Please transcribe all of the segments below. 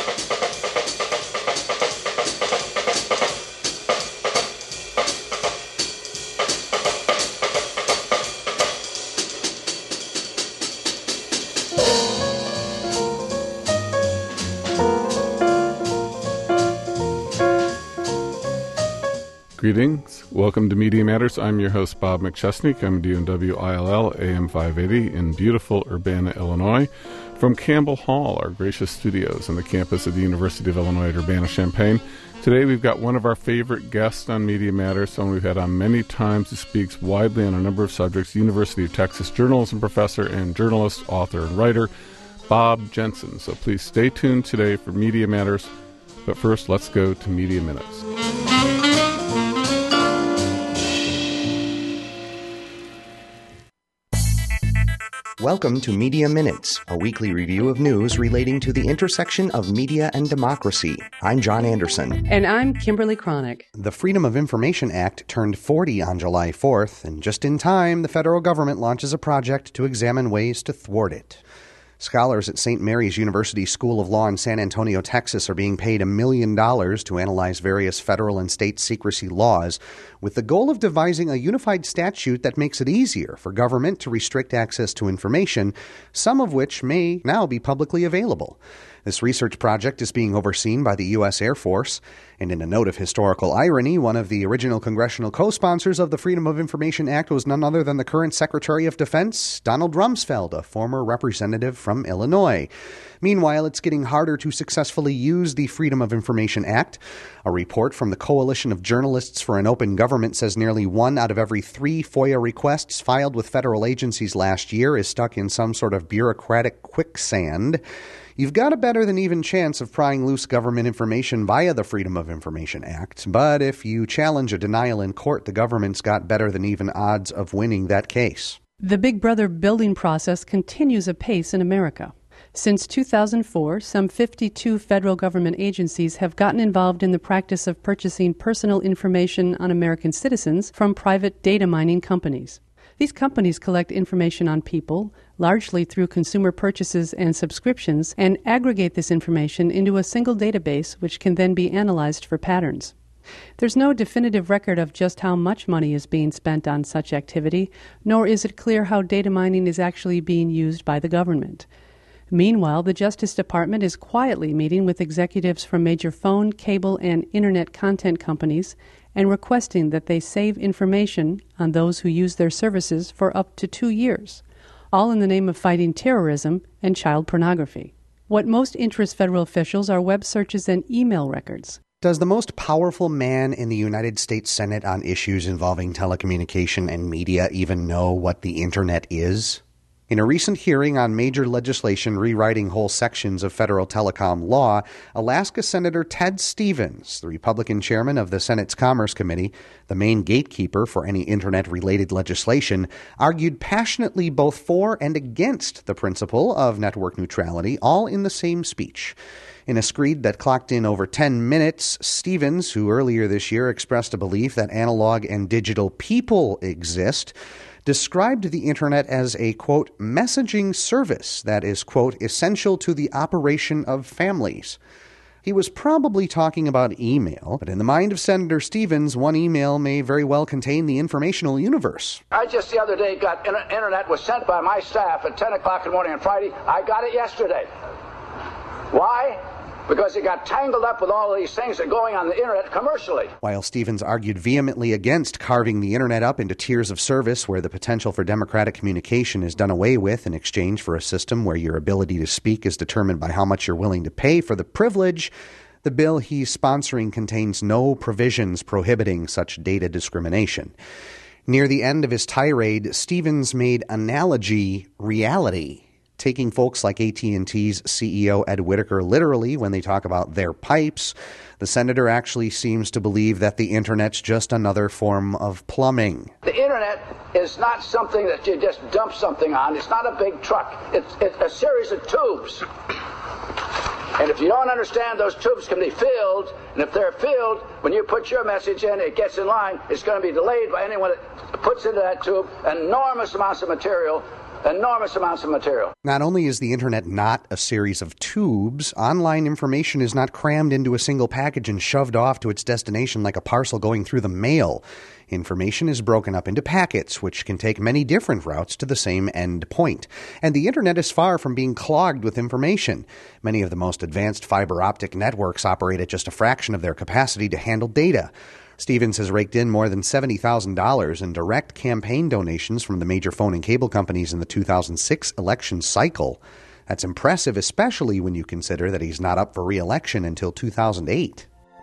Greetings. Welcome to Media Matters. I'm your host, Bob McChesney. I'm WILL AM 580 in beautiful Urbana, Illinois, from Campbell Hall, our gracious studios on the campus of the University of Illinois at Urbana-Champaign. Today we've got one of our favorite guests on Media Matters, someone we've had on many times, who speaks widely on a number of subjects, University of Texas journalism professor and journalist, author, and writer, Bob Jensen. So please stay tuned today for Media Matters. But first, let's go to Media Minutes. Welcome to Media Minutes, a weekly review of news relating to the intersection of media and democracy. I'm John Anderson. And I'm Kimberly Cronick. The Freedom of Information Act turned 40 on July 4th, and just in time, the federal government launches a project to examine ways to thwart it. Scholars at St. Mary's University School of Law in San Antonio, Texas, are being paid $1 million to analyze various federal and state secrecy laws with the goal of devising a unified statute that makes it easier for government to restrict access to information, some of which may now be publicly available. This research project is being overseen by the U.S. Air Force, and in a note of historical irony, one of the original congressional co-sponsors of the Freedom of Information Act was none other than the current Secretary of Defense, Donald Rumsfeld, a former representative from Illinois. Meanwhile, it's getting harder to successfully use the Freedom of Information Act. A report from the Coalition of Journalists for an Open Government says nearly 1 out of every 3 FOIA requests filed with federal agencies last year is stuck in some sort of bureaucratic quicksand. You've got a better than even chance of prying loose government information via the Freedom of Information Act, but if you challenge a denial in court, the government's got better than even odds of winning that case. The Big Brother building process continues apace in America. Since 2004, some 52 federal government agencies have gotten involved in the practice of purchasing personal information on American citizens from private data mining companies. These companies collect information on people, largely through consumer purchases and subscriptions, and aggregate this information into a single database which can then be analyzed for patterns. There's no definitive record of just how much money is being spent on such activity, nor is it clear how data mining is actually being used by the government. Meanwhile, the Justice Department is quietly meeting with executives from major phone, cable, and internet content companies and requesting that they save information on those who use their services for up to 2 years, all in the name of fighting terrorism and child pornography. What most interests federal officials are web searches and email records. Does the most powerful man in the United States Senate on issues involving telecommunication and media even know what the Internet is? In a recent hearing on major legislation rewriting whole sections of federal telecom law, Alaska Senator Ted Stevens, the Republican chairman of the Senate's Commerce Committee, the main gatekeeper for any Internet-related legislation, argued passionately both for and against the principle of network neutrality, all in the same speech. In a screed that clocked in over 10 minutes, Stevens, who earlier this year expressed a belief that analog and digital people exist, described the Internet as a, quote, messaging service that is, quote, essential to the operation of families. He was probably talking about email, but in the mind of Senator Stevens, one email may very well contain the informational universe. I just the other day got Internet was sent by my staff at 10 o'clock in the morning on Friday. I got it yesterday. Why? Because it got tangled up with all of these things that are going on the Internet commercially. While Stevens argued vehemently against carving the Internet up into tiers of service where the potential for democratic communication is done away with in exchange for a system where your ability to speak is determined by how much you're willing to pay for the privilege, the bill he's sponsoring contains no provisions prohibiting such data discrimination. Near the end of his tirade, Stevens made analogy reality, taking folks like AT&T's CEO Ed Whittaker literally when they talk about their pipes. The senator actually seems to believe that the Internet's just another form of plumbing. The Internet is not something that you just dump something on. It's not a big truck. It's a series of tubes. And if you don't understand, those tubes can be filled, and if they're filled, when you put your message in, it gets in line, it's going to be delayed by anyone that puts into that tube enormous amounts of material Enormous amounts of material. Not only is the internet not a series of tubes, online information is not crammed into a single package and shoved off to its destination like a parcel going through the mail. Information is broken up into packets, which can take many different routes to the same end point. And the internet is far from being clogged with information. Many of the most advanced fiber optic networks operate at just a fraction of their capacity to handle data. Stevens has raked in more than $70,000 in direct campaign donations from the major phone and cable companies in the 2006 election cycle. That's impressive, especially when you consider that he's not up for re-election until 2008.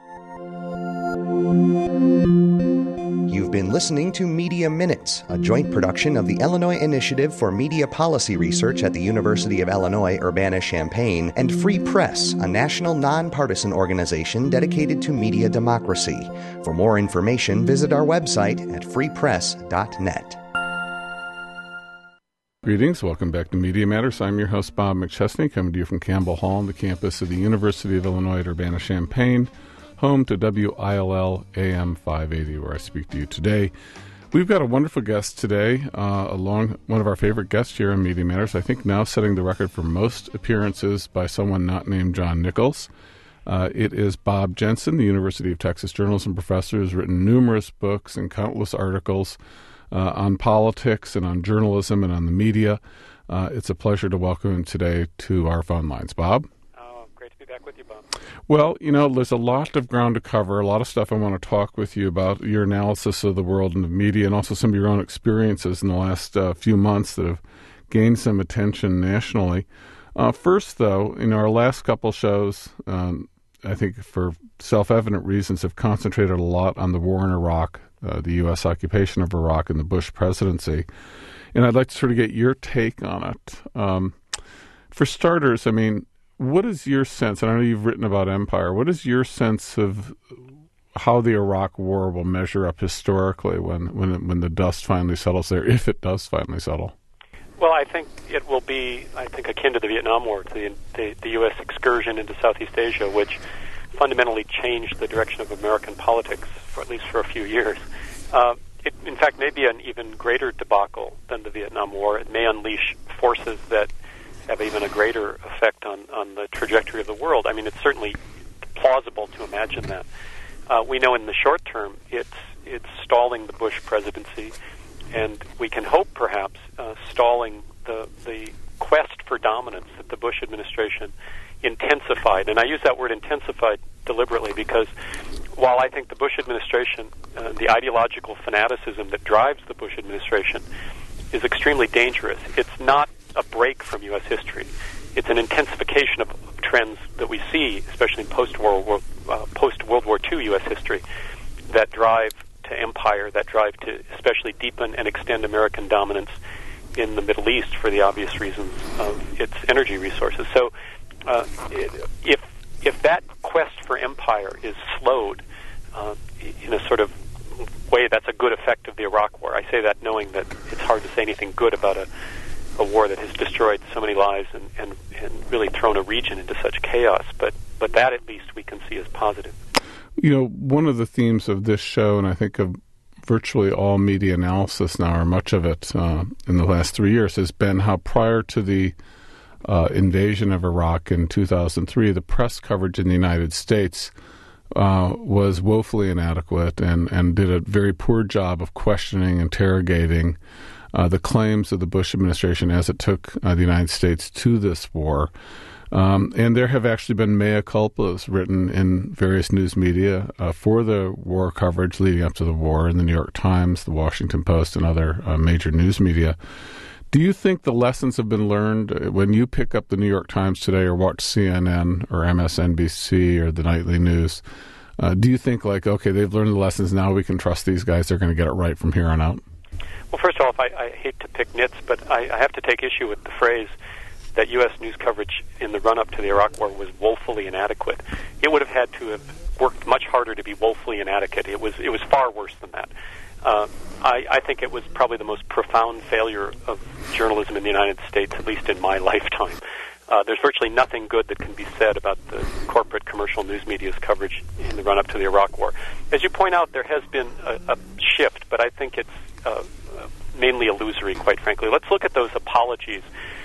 You've been listening to Media Minutes, a joint production of the Illinois Initiative for Media Policy Research at the University of Illinois Urbana-Champaign and Free Press, a national nonpartisan organization dedicated to media democracy. For more information, visit our website at freepress.net. Greetings. Welcome back to Media Matters. I'm your host, Bob McChesney, coming to you from Campbell Hall on the campus of the University of Illinois at Urbana-Champaign, home to WILL AM 580, where I speak to you today. We've got a wonderful guest today, one of our favorite guests here on Media Matters, I think now setting the record for most appearances by someone not named John Nichols. It is Bob Jensen, the University of Texas journalism professor, who's written numerous books and countless articles on politics and on journalism and on the media. It's a pleasure to welcome him today to our phone lines. Bob? Great to be back with you, Bob. Well, there's a lot of ground to cover, a lot of stuff I want to talk with you about, your analysis of the world and the media, and also some of your own experiences in the last few months that have gained some attention nationally. First, though, our last couple shows, I think for self-evident reasons, have concentrated a lot on the war in Iraq, the U.S. occupation of Iraq and the Bush presidency. And I'd like to sort of get your take on it. For starters, what is your sense, and I know you've written about empire, what is your sense of how the Iraq War will measure up historically when the dust finally settles there, if it does finally settle? Well, I think it will be, akin to the Vietnam War, to the U.S. excursion into Southeast Asia, which fundamentally changed the direction of American politics, at least for a few years. It, in fact, may be an even greater debacle than the Vietnam War. It may unleash forces that have even a greater effect on the trajectory of the world. It's certainly plausible to imagine that. We know in the short term it's stalling the Bush presidency, and we can hope perhaps stalling the quest for dominance that the Bush administration intensified. And I use that word intensified deliberately because while I think the Bush administration, the ideological fanaticism that drives the Bush administration is extremely dangerous, it's not a break from U.S. history. It's an intensification of trends that we see, especially in post-World War II U.S. history, that drive to empire, that drive to especially deepen and extend American dominance in the Middle East for the obvious reasons of its energy resources. So if that quest for empire is slowed in a sort of way, that's a good effect of the Iraq War. I say that knowing that it's hard to say anything good about a war that has destroyed so many lives and really thrown a region into such chaos. But that at least we can see as positive. One of the themes of this show, and I think of virtually all media analysis now, or much of it in the last 3 years, has been how prior to the invasion of Iraq in 2003, the press coverage in the United States was woefully inadequate and did a very poor job of questioning, interrogating the claims of the Bush administration as it took the United States to this war. And there have actually been mea culpas written in various news media for the war coverage leading up to the war in the New York Times, the Washington Post, and other major news media. Do you think the lessons have been learned when you pick up the New York Times today or watch CNN or MSNBC or the nightly news? Do you think, okay, they've learned the lessons, now we can trust these guys, they're going to get it right from here on out? Well, first off, I hate to pick nits, but I have to take issue with the phrase that U.S. news coverage in the run-up to the Iraq War was woefully inadequate. It would have had to have worked much harder to be woefully inadequate. It was far worse than that. I think it was probably the most profound failure of journalism in the United States, at least in my lifetime. There's virtually nothing good that can be said about the corporate commercial news media's coverage in the run-up to the Iraq War. As you point out, there has been a shift, but I think it's mainly illusory, quite frankly. Let's look at those apologies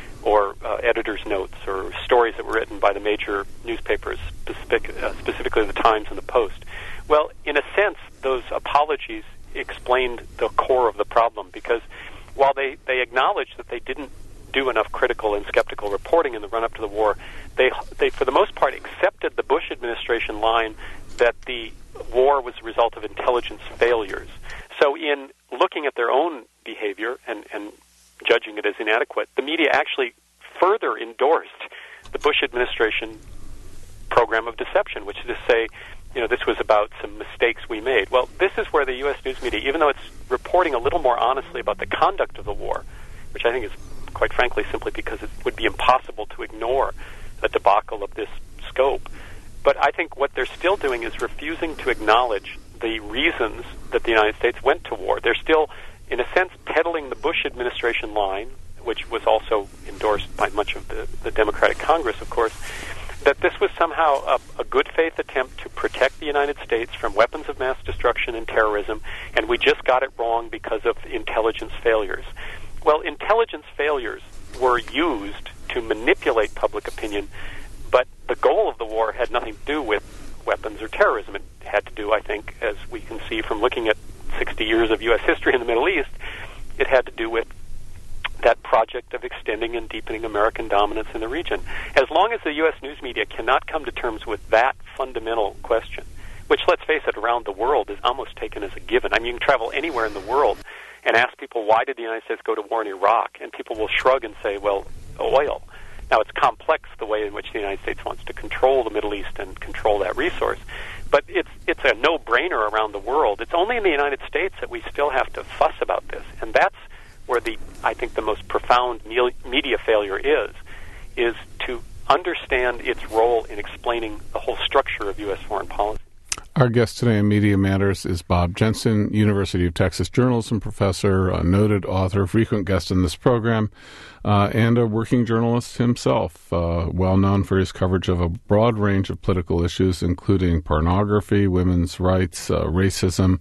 or editor's notes or stories that were written by the major newspapers, specifically the Times and the Post. Well, in a sense, those apologies explained the core of the problem, because while they acknowledged that they didn't do enough critical and skeptical reporting in the run-up to the war, they for the most part accepted the Bush administration line that the war was a result of intelligence failures. So in looking at their own behavior and judging it as inadequate, the media actually further endorsed the Bush administration program of deception, which is to say, this was about some mistakes we made. Well, this is where the U.S. news media, even though it's reporting a little more honestly about the conduct of the war, which I think is, quite frankly, simply because it would be impossible to ignore a debacle of this scope, but I think what they're still doing is refusing to acknowledge the reasons that the United States went to war. They're still, in a sense, peddling the Bush administration line, which was also endorsed by much of the Democratic Congress, of course, that this was somehow a good faith attempt to protect the United States from weapons of mass destruction and terrorism, and we just got it wrong because of intelligence failures. Well, intelligence failures were used to manipulate public opinion, but the goal of the war had nothing to do with weapons or terrorism. It had to do, I think, as we can see from looking at 60 years of U.S. history in the Middle East, it had to do with that project of extending and deepening American dominance in the region. As long as the U.S. news media cannot come to terms with that fundamental question, which, let's face it, around the world is almost taken as a given. I mean, you can travel anywhere in the world and ask people, why did the United States go to war in Iraq? And people will shrug and say, well, oil. Now, it's complex the way in which the United States wants to control the Middle East and control that resource. But it's a no-brainer around the world. It's only in the United States that we still have to fuss about this. And that's where I think the most profound media failure is to understand its role in explaining the whole structure of U.S. foreign policy. Our guest today on Media Matters is Bob Jensen, University of Texas journalism professor, a noted author, frequent guest in this program, and a working journalist himself, well known for his coverage of a broad range of political issues, including pornography, women's rights, racism,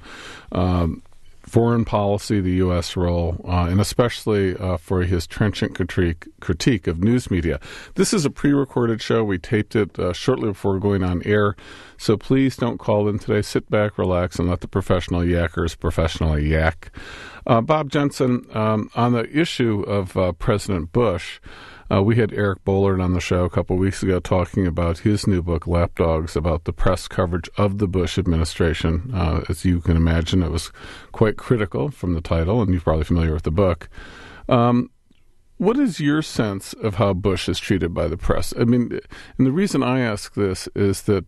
foreign policy, the U.S. role, and especially for his trenchant critique of news media. This is a pre-recorded show. We taped it shortly before going on air, so please don't call in today. Sit back, relax, and let the professional yackers professionally yak. Bob Jensen, on the issue of President Bush, we had Eric Bollard on the show a couple of weeks ago talking about his new book, Lapdogs, about the press coverage of the Bush administration. As you can imagine, it was quite critical from the title, and you're probably familiar with the book. What is your sense of how Bush is treated by the press? I mean, and the reason I ask this is that,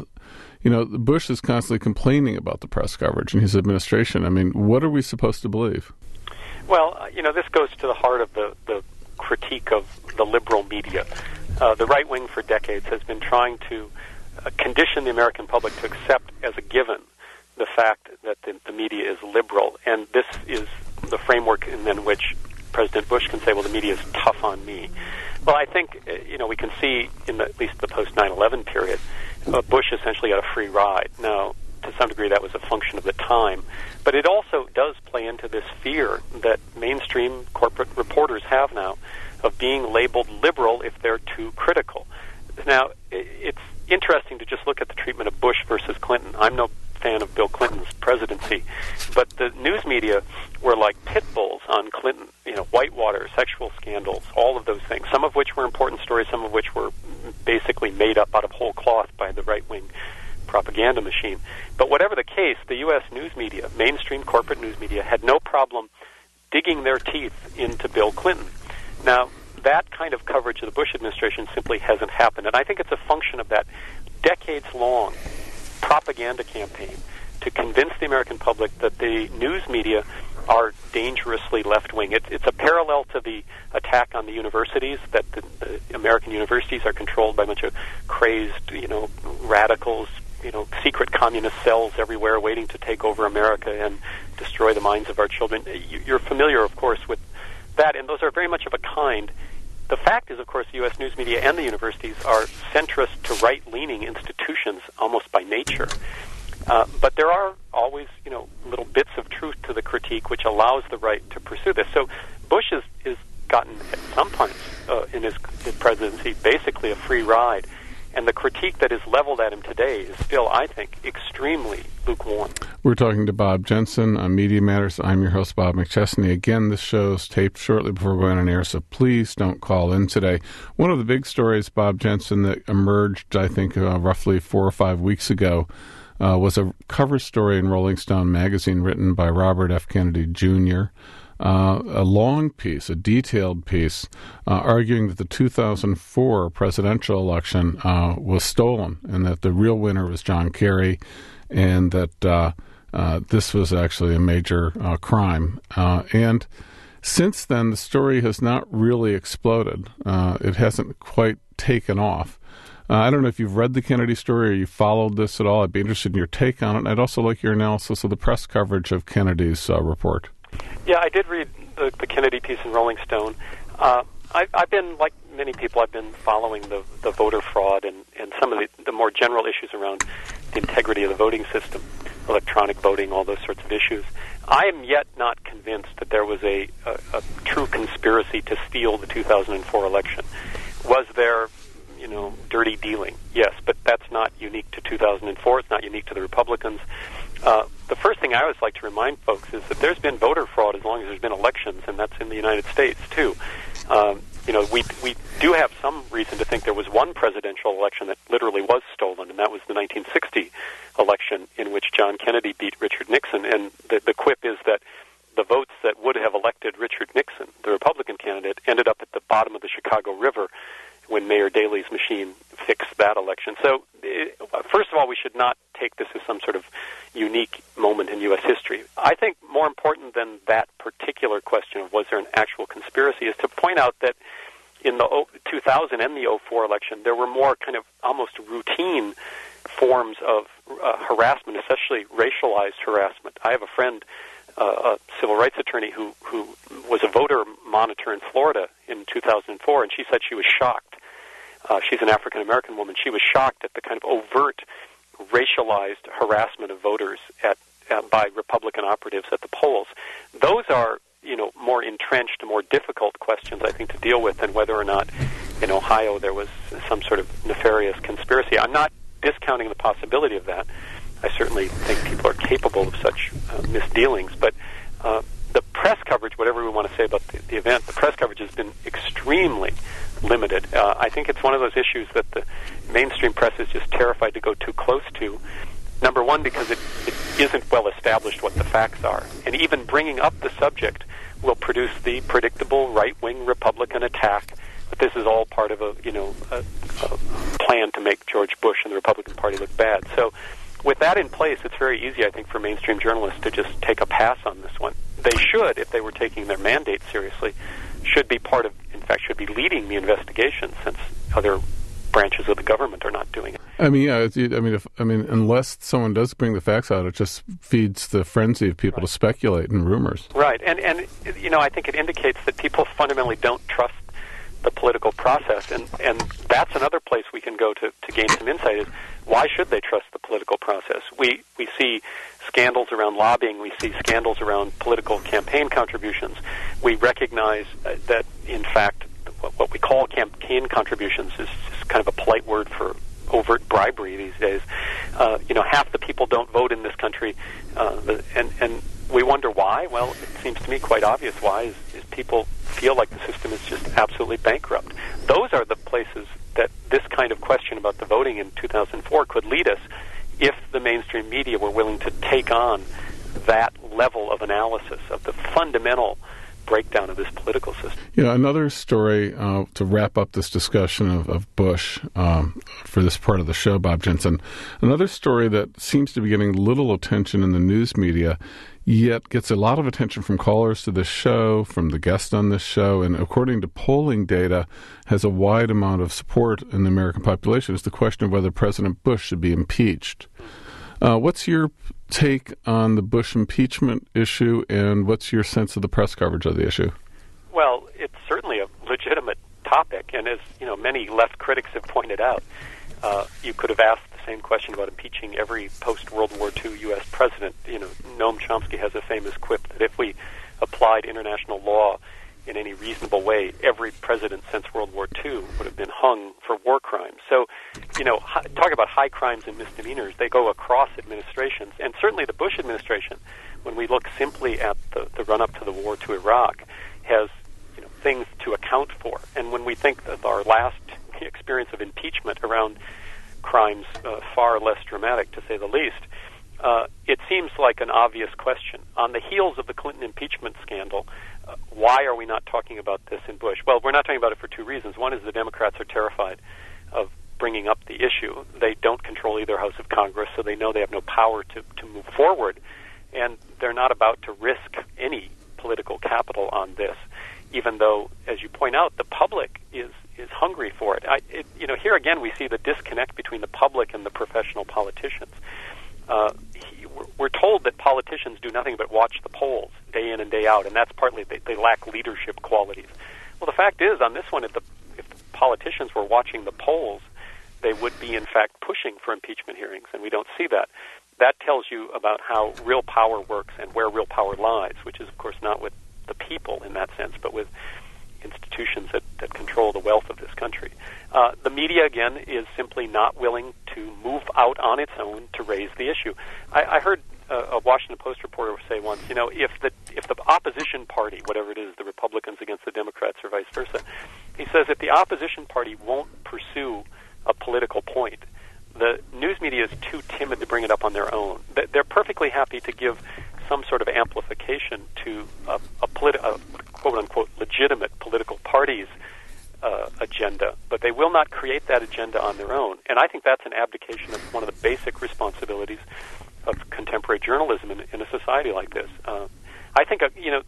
Bush is constantly complaining about the press coverage in his administration. I mean, what are we supposed to believe? Well, this goes to the heart of the critique of the liberal media. The right wing for decades has been trying to condition the American public to accept as a given the fact that the media is liberal, and this is the framework in which President Bush can say, well, the media is tough on me. Well, I think, we can see in at least the post-9/11 period, Bush essentially got a free ride. Now, to some degree, that was a function of the time. But it also does play into this fear that mainstream corporate reporters have now of being labeled liberal if they're too critical. Now, it's interesting to just look at the treatment of Bush versus Clinton. I'm no fan of Bill Clinton's presidency, but the news media were like pit bulls on Clinton, Whitewater, sexual scandals, all of those things, some of which were important stories, some of which were basically made up out of whole cloth by the right-wing propaganda machine. But whatever the case, the U.S. news media, mainstream corporate news media, had no problem digging their teeth into Bill Clinton. Now, that kind of coverage of the Bush administration simply hasn't happened, and I think it's a function of that decades-long propaganda campaign to convince the American public that the news media are dangerously left-wing. It's a parallel to the attack on the universities, that the American universities are controlled by a bunch of crazed, radicals, secret communist cells everywhere waiting to take over America and destroy the minds of our children. You're familiar, of course, with that, and those are very much of a kind. The fact is, of course, the U.S. news media and the universities are centrist to right-leaning institutions almost by nature. But there are always, little bits of truth to the critique which allows the right to pursue this. So Bush has gotten, at some points in his presidency, basically a free ride. And the critique that is leveled at him today is still, I think, extremely lukewarm. We're talking to Bob Jensen on Media Matters. I'm your host, Bob McChesney. Again, this show's taped shortly before going on air, so please don't call in today. One of the big stories, Bob Jensen, that emerged, I think, roughly 4 or 5 weeks ago was a cover story in Rolling Stone magazine written by Robert F. Kennedy Jr., a long piece, a detailed piece, arguing that the 2004 presidential election was stolen and that the real winner was John Kerry, and that this was actually a major crime. And since then, the story has not really exploded. It hasn't quite taken off. I don't know if you've read the Kennedy story or you followed this at all. I'd be interested in your take on it. And I'd also like your analysis of the press coverage of Kennedy's report. Yeah, I did read the Kennedy piece in Rolling Stone. I've been, like many people, I've been following the voter fraud and some of the more general issues around the integrity of the voting system, electronic voting, all those sorts of issues. I am yet not convinced that there was a true conspiracy to steal the 2004 election. Was there, dirty dealing? Yes, but that's not unique to 2004. It's not unique to the Republicans. The first thing I always like to remind folks is that there's been voter fraud as long as there's been elections, and that's in the United States, too. We do have some reason to think there was one presidential election that literally was stolen, and that was the 1960 election in which John Kennedy beat Richard Nixon. And the quip is that the votes that would have elected Richard Nixon, the Republican candidate, ended up at the bottom of the Chicago River when Mayor Daley's machine fixed that election. So, first of all, we should not take this as some sort of unique moment in U.S. history. I think more important than that particular question of was there an actual conspiracy is to point out that in the 2000 and the 04 election, there were more kind of almost routine forms of harassment, especially racialized harassment. I have a friend, a civil rights attorney who was a voter monitor in Florida in 2004, and she said she was shocked. She's an African-American woman. She was shocked at the kind of overt racialized harassment of voters by Republican operatives at the polls. Those are, more entrenched, more difficult questions, I think, to deal with than whether or not in Ohio there was some sort of nefarious conspiracy. I'm not discounting the possibility of that. I certainly think people are capable of such misdealings, but the press coverage, whatever we want to say about the event, the press coverage has been extremely limited. I think it's one of those issues that the mainstream press is just terrified to go too close to. Number one, because it isn't well established what the facts are. And even bringing up the subject will produce the predictable right-wing Republican attack. But this is all part of a plan to make George Bush and the Republican Party look bad. So with that in place, it's very easy, I think, for mainstream journalists to just take a pass on this one. They should, if they were taking their mandate seriously, should be should be leading the investigation, since other branches of the government are not doing it. Unless someone does bring the facts out, it just feeds the frenzy of people to speculate and rumors. Right, and I think it indicates that people fundamentally don't trust the political process, and that's another place we can go to gain some insight is why should they trust the political process? We see scandals around lobbying, we see scandals around political campaign contributions. We recognize that, in fact, what we call campaign contributions is just kind of a polite word for overt bribery these days. Half the people don't vote in this country, and we wonder why. Well, it seems to me quite obvious why is people feel like the system is just absolutely bankrupt. Those are the places that this kind of question about the voting in 2004 could lead us if the mainstream media were willing to take on that level of analysis of the fundamental breakdown of this political system. Another story to wrap up this discussion of Bush for this part of the show, Bob Jensen. Another story that seems to be getting little attention in the news media, yet gets a lot of attention from callers to this show, from the guests on this show, and according to polling data, has a wide amount of support in the American population, is the question of whether President Bush should be impeached. What's your take on the Bush impeachment issue, and what's your sense of the press coverage of the issue? Well, it's certainly a legitimate topic, and as many left critics have pointed out, You could have asked the same question about impeaching every post-World War II U.S. president. Noam Chomsky has a famous quip that if we applied international law in any reasonable way, every president since World War II would have been hung for war crimes. So, talk about high crimes and misdemeanors. They go across administrations, and certainly the Bush administration, when we look simply at the run-up to the war to Iraq, has things to account for. And when we think of our last experience of impeachment around crimes far less dramatic, to say the least, it seems like an obvious question. On the heels of the Clinton impeachment scandal, why are we not talking about this in Bush? Well, we're not talking about it for two reasons. One is the Democrats are terrified of bringing up the issue. They don't control either house of Congress, so they know they have no power to move forward. And they're not about to risk any political capital on this, even though, as you point out, the public is hungry for it. Here again we see the disconnect between the public and the professional politicians. We're told that politicians do nothing but watch the polls day in and day out, and that's partly they lack leadership qualities. Well, the fact is, on this one, if the politicians were watching the polls, they would be, in fact, pushing for impeachment hearings, and we don't see that. That tells you about how real power works and where real power lies, which is, of course, not with the people in that sense, but with institutions that control the wealth of this country. The media, again, is simply not willing to move out on its own to raise the issue. I heard a Washington Post reporter say once, if the opposition party, whatever it is, the Republicans against the Democrats or vice versa, he says if the opposition party won't pursue a political point, the news media is too timid to bring it up on their own. They're perfectly happy to give some sort of amplification to a quote-unquote legitimate political party's agenda, but they will not create that agenda on their own. And I think that's an abdication of one of the basic responsibilities of contemporary journalism in a society like this. I think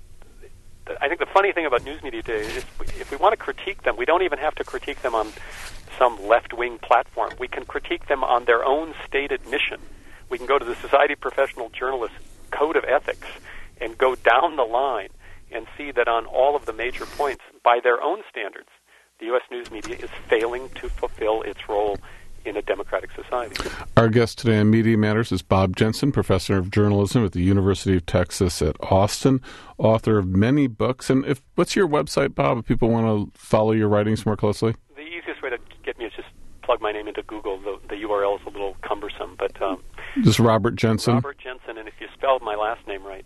the funny thing about news media today is if we want to critique them, we don't even have to critique them on some left-wing platform. We can critique them on their own stated mission. We can go to the Society of Professional Journalists Code of Ethics and go down the line and see that on all of the major points, by their own standards, the U.S. news media is failing to fulfill its role in a democratic society. Our guest today on Media Matters is Bob Jensen, professor of journalism at the University of Texas at Austin, author of many books. And what's your website, Bob, if people want to follow your writings more closely? The easiest way to get me is just plug my name into Google. The URL is a little cumbersome, but just Robert Jensen. Robert Jensen, and if you spelled my last name right,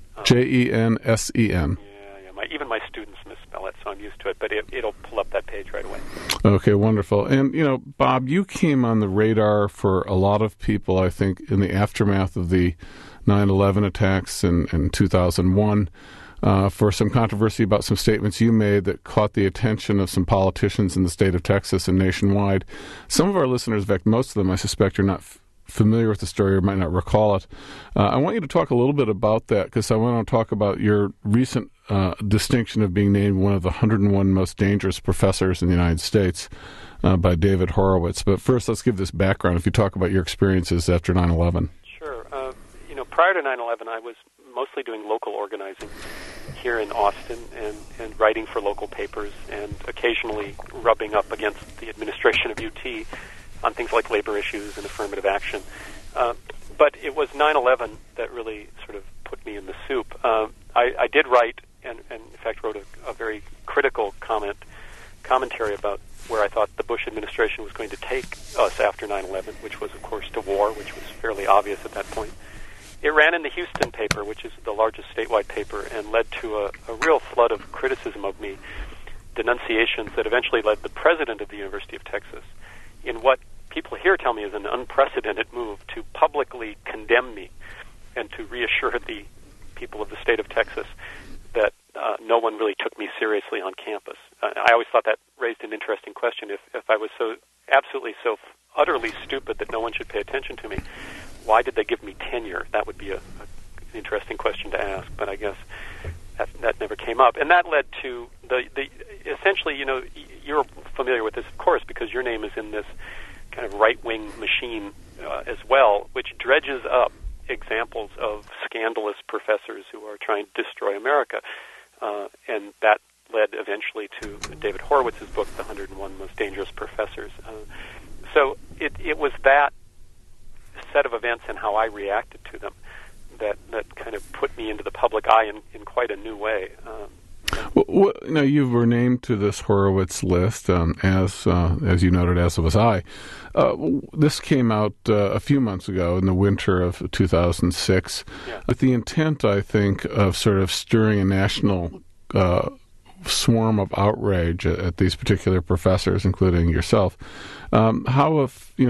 Jensen. Even my students misspell it, so I'm used to it, but it'll pull up that page right away. Okay, wonderful. And, Bob, you came on the radar for a lot of people, I think, in the aftermath of the 9/11 attacks in 2001, for some controversy about some statements you made that caught the attention of some politicians in the state of Texas and nationwide. Some of our listeners, in fact, most of them, I suspect, are not familiar with the story or might not recall it. I want you to talk a little bit about that because I want to talk about your recent distinction of being named one of the 101 most dangerous professors in the United States by David Horowitz. But first, let's give this background if you talk about your experiences after 9/11. Sure. Prior to 9/11, I was mostly doing local organizing here in Austin and writing for local papers and occasionally rubbing up against the administration of UT on things like labor issues and affirmative action. But it was 9/11 that really sort of put me in the soup. I did write and in fact wrote a very critical commentary about where I thought the Bush administration was going to take us after 9/11, which was, of course, to war, which was fairly obvious at that point. It ran in the Houston paper, which is the largest statewide paper, and led to a real flood of criticism of me, denunciations that eventually led the president of the University of Texas in what people here tell me is an unprecedented move to publicly condemn me and to reassure the people of the state of Texas that no one really took me seriously on campus. I always thought that raised an interesting question. If I was so absolutely so utterly stupid that no one should pay attention to me, why did they give me tenure? That would be an interesting question to ask, but I guess that never came up. And that led to the essentially, you're familiar with this, of course, because your name is in this kind of right-wing machine as well, which dredges up examples of scandalous professors who are trying to destroy America. And that led eventually to David Horowitz's book, The 101 Most Dangerous Professors. So it was that set of events and how I reacted to them that kind of put me into the public eye in quite a new way. Well, you were named to this Horowitz list, as you noted, as was I. This came out a few months ago in the winter of 2006, with the intent, I think, of sort of stirring a national swarm of outrage at these particular professors, including yourself. Are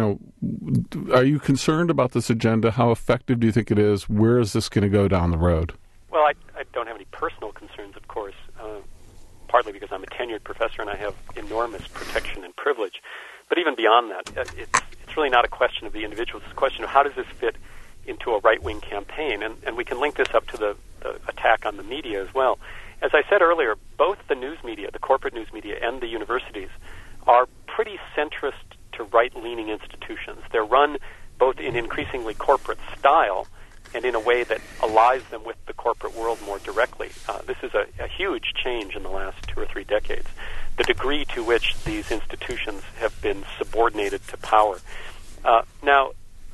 you concerned about this agenda? How effective do you think it is? Where is this going to go down the road? Well, I don't have any personal concerns, of course, partly because I'm a tenured professor and I have enormous protection and privilege. But even beyond that, it's really not a question of the individual. It's a question of how does this fit into a right-wing campaign? And we can link this up to the attack on the media as well. As I said earlier, both the news media, the corporate news media, and the universities are pretty centrist to right-leaning institutions. They're run both in increasingly corporate style and in a way that allies them with the corporate world more directly. This is a huge change in the last 2 or 3 decades, the degree to which these institutions have been subordinated to power. Now,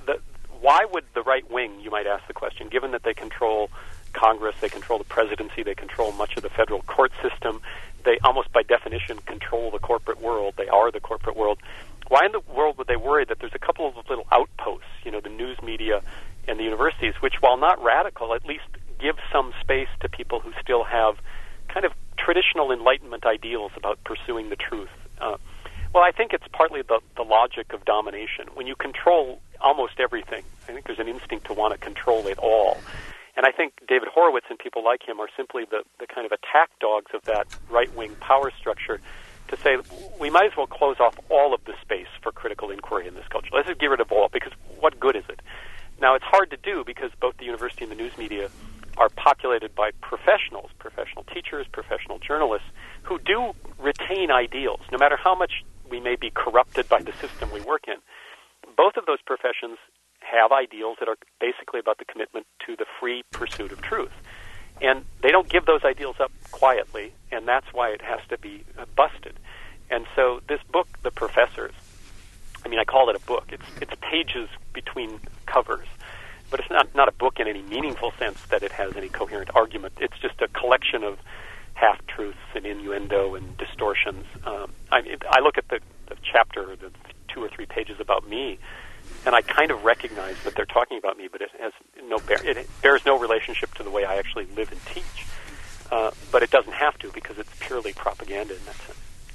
why would the right wing, you might ask the question, given that they control Congress, they control the presidency, they control much of the federal court system, they almost by definition control the corporate world, they are the corporate world, why in the world would they worry that there's a couple of little outposts, the news media and the universities, which, while not radical, at least give some space to people who still have kind of traditional Enlightenment ideals about pursuing the truth? Well, I think it's partly the logic of domination. When you control almost everything, I think there's an instinct to want to control it all. And I think David Horowitz and people like him are simply the kind of attack dogs of that right-wing power structure to say we might as well close off all of the space for critical inquiry in this culture. Let's just get rid of all, because what good is it? Now, it's hard to do because both the university and the news media are populated by professionals, professional teachers, professional journalists, who do retain ideals, no matter how much we may be corrupted by the system we work in. Both of those professions have ideals that are basically about the commitment to the free pursuit of truth. And they don't give those ideals up quietly, and that's why it has to be busted. And so this book, The Professors, I call it a book. It's pages between covers, but it's not a book in any meaningful sense that it has any coherent argument. It's just a collection of half-truths and innuendo and distortions. I look at the chapter, the 2 or 3 pages about me, and I kind of recognize that they're talking about me, but it has it bears no relationship to the way I actually live and teach. But it doesn't have to, because it's purely propaganda in that sense.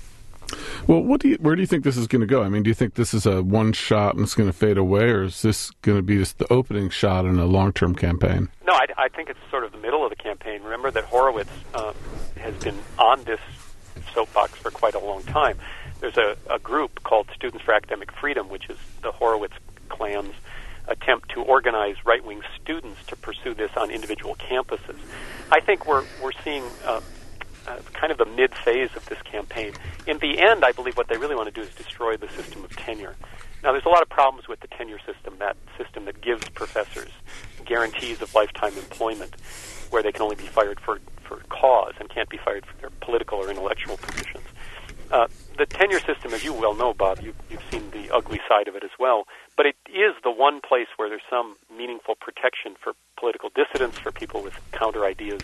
Well, where do you think this is going to go? Do you think this is a one shot and it's going to fade away, or is this going to be just the opening shot in a long-term campaign? No, I think it's sort of the middle of the campaign. Remember that Horowitz has been on this soapbox for quite a long time. There's a group called Students for Academic Freedom, which is the Horowitz clan's attempt to organize right-wing students to pursue this on individual campuses. I think we're seeing kind of the mid-phase of this campaign. In the end, I believe what they really want to do is destroy the system of tenure. Now, there's a lot of problems with the tenure system, that system that gives professors guarantees of lifetime employment, where they can only be fired for cause and can't be fired for their political or intellectual positions. The tenure system, as you well know, Bob, you've seen the ugly side of it as well, but it is the one place where there's some meaningful protection for political dissidents, for people with counter ideas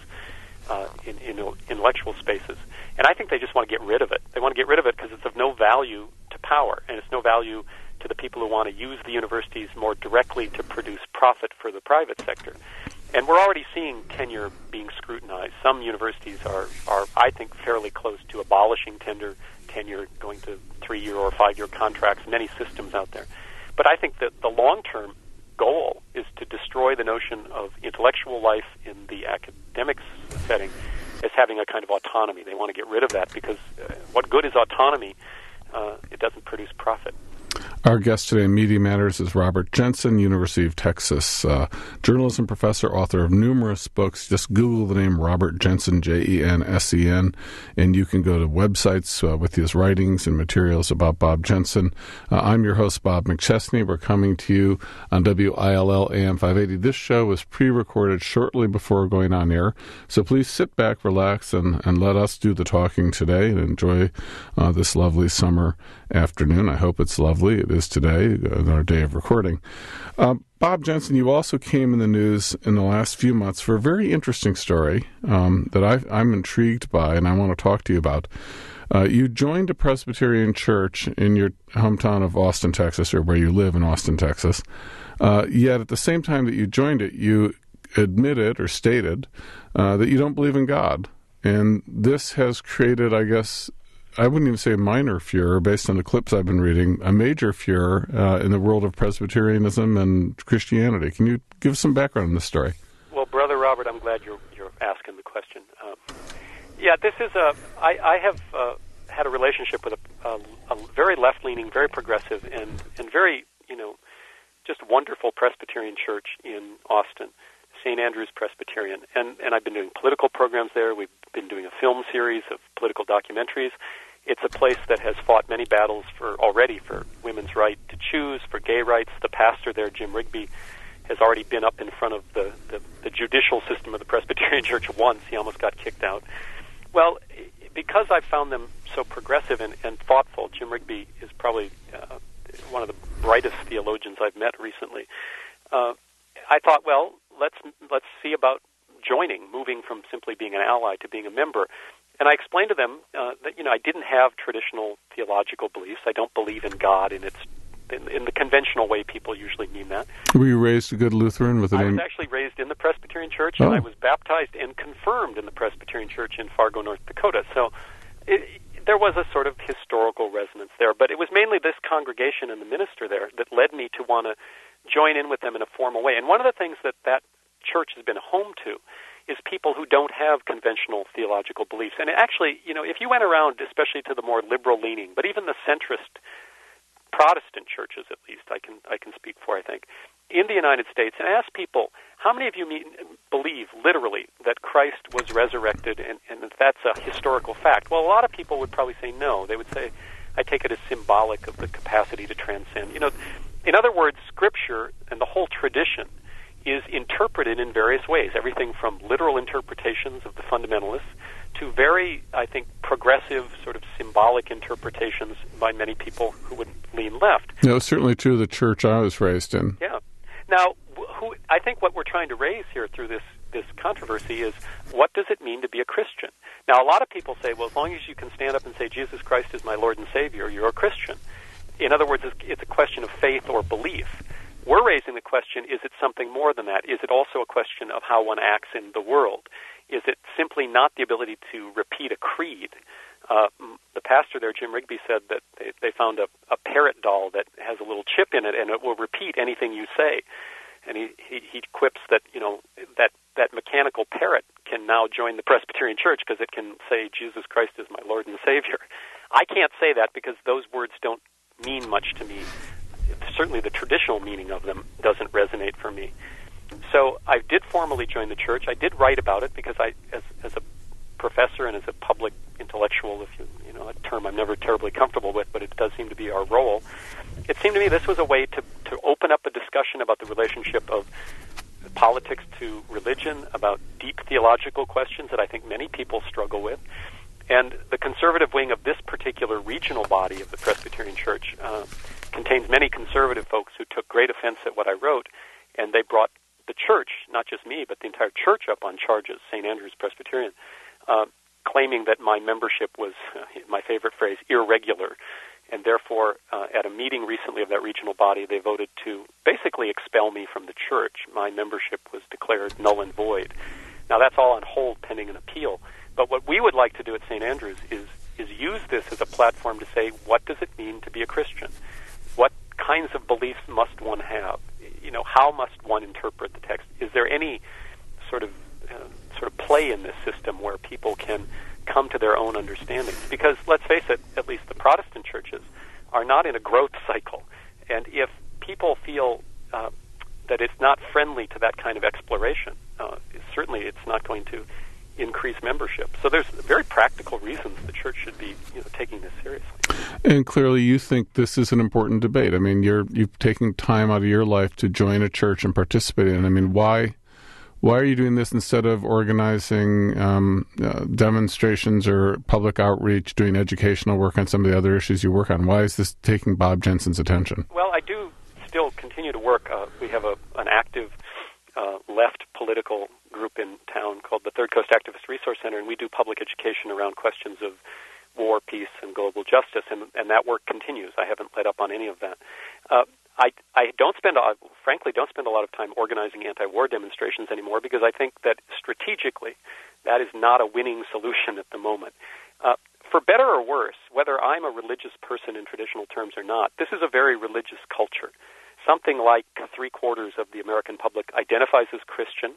in intellectual spaces. And I think they just want to get rid of it. They want to get rid of it because it's of no value to power, and it's no value to the people who want to use the universities more directly to produce profit for the private sector. And we're already seeing tenure being scrutinized. Some universities are I think, fairly close to abolishing tenure, going to 3-year or 5-year contracts, many systems out there. But I think that the long-term goal is to destroy the notion of intellectual life in the academic setting as having a kind of autonomy. They want to get rid of that because what good is autonomy? It doesn't produce profit. Our guest today in Media Matters is Robert Jensen, University of Texas journalism professor, author of numerous books. Just Google the name Robert Jensen, Jensen, and you can go to websites with his writings and materials about Bob Jensen. I'm your host, Bob McChesney. We're coming to you on WILL AM 580. This show was pre-recorded shortly before going on air, so please sit back, relax, and let us do the talking today and enjoy this lovely summer afternoon. I hope it's lovely. It it is today, on our day of recording. Bob Jensen, you also came in the news in the last few months for a very interesting story that I'm intrigued by and I want to talk to you about. You joined a Presbyterian church in your hometown of Austin, Texas, or where you live in Austin, Texas. Yet at the same time that you joined it, you admitted or stated that you don't believe in God. And this has created, I guess, I wouldn't even say a minor furor, based on the clips I've been reading, a major furor in the world of Presbyterianism and Christianity. Can you give some background on this story? Well, Brother Robert, I'm glad you're asking the question. This is I have had a relationship with a very left-leaning, very progressive, and very, just wonderful Presbyterian church in Austin, St. Andrew's Presbyterian. And I've been doing political programs there. We've been doing a film series of political documentaries. It's a place that has fought many battles already for women's right to choose, for gay rights. The pastor there, Jim Rigby, has already been up in front of the judicial system of the Presbyterian Church once. He almost got kicked out. Well, because I've found them so progressive and thoughtful, Jim Rigby is probably one of the brightest theologians I've met recently. I thought, well, let's see about joining, moving from simply being an ally to being a member. And I explained to them that I didn't have traditional theological beliefs. I don't believe in God in the conventional way people usually mean that. Were you raised a good Lutheran with a name? I was actually raised in the Presbyterian Church, and I was baptized and confirmed in the Presbyterian Church in Fargo, North Dakota. So there was a sort of historical resonance there. But it was mainly this congregation and the minister there that led me to want to join in with them in a formal way. And one of the things that church has been home to is people who don't have conventional theological beliefs. And actually, if you went around, especially to the more liberal-leaning, but even the centrist Protestant churches, at least, I can speak for, I think, in the United States, and ask people, how many of you believe literally that Christ was resurrected and that that's a historical fact? Well, a lot of people would probably say no. They would say, I take it as symbolic of the capacity to transcend. In other words, Scripture and the whole tradition is interpreted in various ways, everything from literal interpretations of the fundamentalists to very, I think, progressive sort of symbolic interpretations by many people who would lean left. No, it's certainly true of the church I was raised in. Yeah. Now, I think what we're trying to raise here through this controversy is, what does it mean to be a Christian? Now, a lot of people say, well, as long as you can stand up and say, Jesus Christ is my Lord and Savior, you're a Christian. In other words, it's a question of faith or belief. We're raising the question, is it something more than that? Is it also a question of how one acts in the world? Is it simply not the ability to repeat a creed? The pastor there, Jim Rigby, said that they found a parrot doll that has a little chip in it, and it will repeat anything you say. And he quips that, that mechanical parrot can now join the Presbyterian Church because it can say, Jesus Christ is my Lord and Savior. I can't say that because those words don't mean much to me. Certainly the traditional meaning of them doesn't resonate for me. So I did formally join the church. I did write about it because as a professor and as a public intellectual, a term I'm never terribly comfortable with, but it does seem to be our role. It seemed to me this was a way to open up a discussion about the relationship of politics to religion, about deep theological questions that I think many people struggle with. And the conservative wing of this particular regional body of the Presbyterian Church contains many conservative folks who took great offense at what I wrote, and they brought the church, not just me, but the entire church up on charges, St. Andrew's Presbyterian, claiming that my membership was, my favorite phrase, irregular. And therefore, at a meeting recently of that regional body, they voted to basically expel me from the church. My membership was declared null and void. Now, that's all on hold pending an appeal. But what we would like to do at St. Andrew's is use this as a platform to say, what does it mean to be a Christian? What kinds of beliefs must one have? How must one interpret the text? Is there any sort of play in this system where people can come to their own understandings? Because, let's face it, at least the Protestant churches are not in a growth cycle. And if people feel that it's not friendly to that kind of exploration, certainly it's not going to increase membership. So there's very practical reasons the church should be taking this seriously. And clearly you think this is an important debate. I mean, you've taken time out of your life to join a church and participate in it. I mean, why Why are you doing this instead of organizing demonstrations or public outreach, doing educational work on some of the other issues you work on? Why is this taking Bob Jensen's attention? Well, I do still continue to work. We have an active left political group in town called the Third Coast Activist Resource Center, and we do public education around questions of war, peace, and global justice, and that work continues. I haven't let up on any of that. I don't spend a lot of time organizing anti-war demonstrations anymore because I think that strategically that is not a winning solution at the moment. For better or worse, whether I'm a religious person in traditional terms or not, this is a very religious culture. Something like 3/4 of the American public identifies as Christian.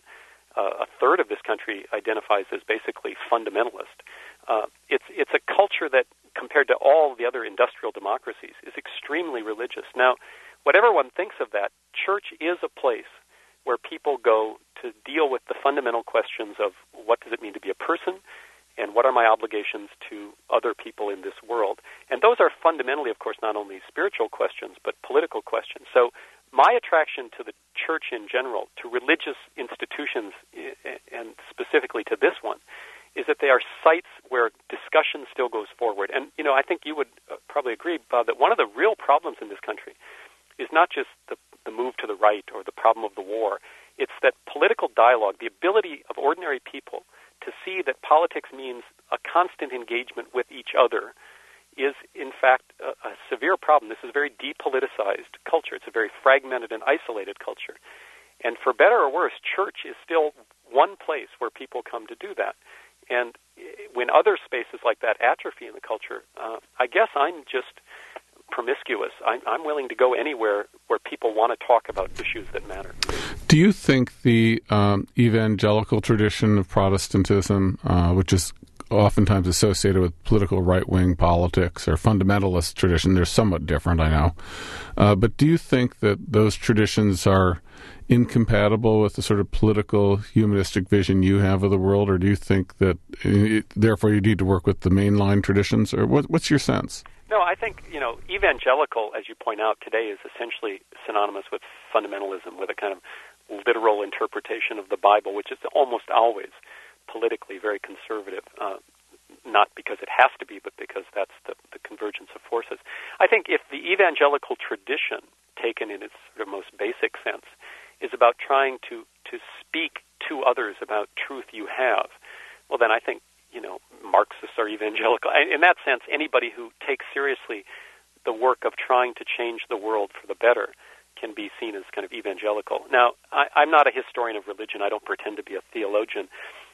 A third of this country identifies as basically fundamentalist. It's a culture that, compared to all the other industrial democracies, is extremely religious. Now, whatever one thinks of that, church is a place where people go to deal with the fundamental questions of what does it mean to be a person and what are my obligations to other people in this world. And those are fundamentally, of course, not only spiritual questions, but political questions. So my attraction to the church in general, to religious institutions, and specifically to this one, is that they are sites where discussion still goes forward. And, I think you would probably agree, Bob, that one of the real problems in this country is not just the move to the right or the problem of the war. It's that political dialogue, the ability of ordinary people to see that politics means a constant engagement with each other, is, in fact, a severe problem. This is a very depoliticized culture. It's a very fragmented and isolated culture. And for better or worse, church is still one place where people come to do that. And when other spaces like that atrophy in the culture, I guess I'm just promiscuous. I'm willing to go anywhere where people want to talk about issues that matter. Do you think the evangelical tradition of Protestantism, which is oftentimes associated with political right-wing politics, or fundamentalist tradition, they're somewhat different, I know, but do you think that those traditions are incompatible with the sort of political humanistic vision you have of the world, or do you think that therefore you need to work with the mainline traditions, or what's your sense? No, I think, evangelical, as you point out today, is essentially synonymous with fundamentalism, with a kind of literal interpretation of the Bible, which is almost always politically very conservative, not because it has to be, but because that's the convergence of forces. I think if the evangelical tradition, taken in its sort of most basic sense, is about trying to speak to others about truth you have, well, then I think, Marxists are evangelical. In that sense, anybody who takes seriously the work of trying to change the world for the better can be seen as kind of evangelical. Now, I'm not a historian of religion. I don't pretend to be a theologian.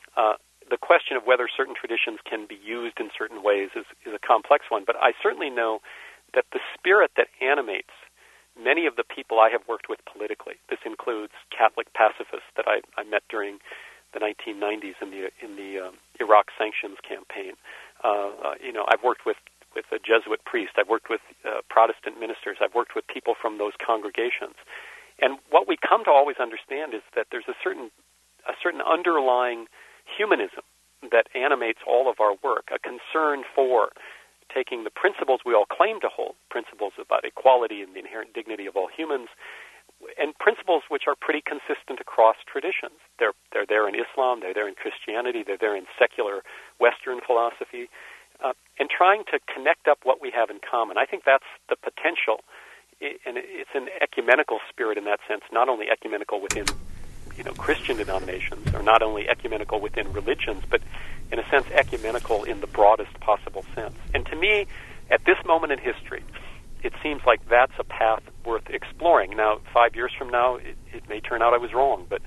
The question of whether certain traditions can be used in certain ways is a complex one, but I certainly know that the spirit that animates many of the people I have worked with politically, this includes Catholic pacifists that I met during the 1990s in the Iraq sanctions campaign. I've worked with a Jesuit priest. I've worked with Protestant ministers. I've worked with people from those congregations. And what we come to always understand is that there's a certain underlying humanism that animates all of our work, a concern for taking the principles we all claim to hold, principles about equality and the inherent dignity of all humans, and principles which are pretty consistent across traditions. They're there in Islam, they're there in Christianity, they're there in secular Western philosophy, and trying to connect up what we have in common. I think that's the potential, and it's an ecumenical spirit in that sense, not only ecumenical within Christian denominations, or not only ecumenical within religions, but in a sense ecumenical in the broadest possible sense. And to me, at this moment in history, it seems like that's a path worth exploring. Now, 5 years from now, it may turn out I was wrong, but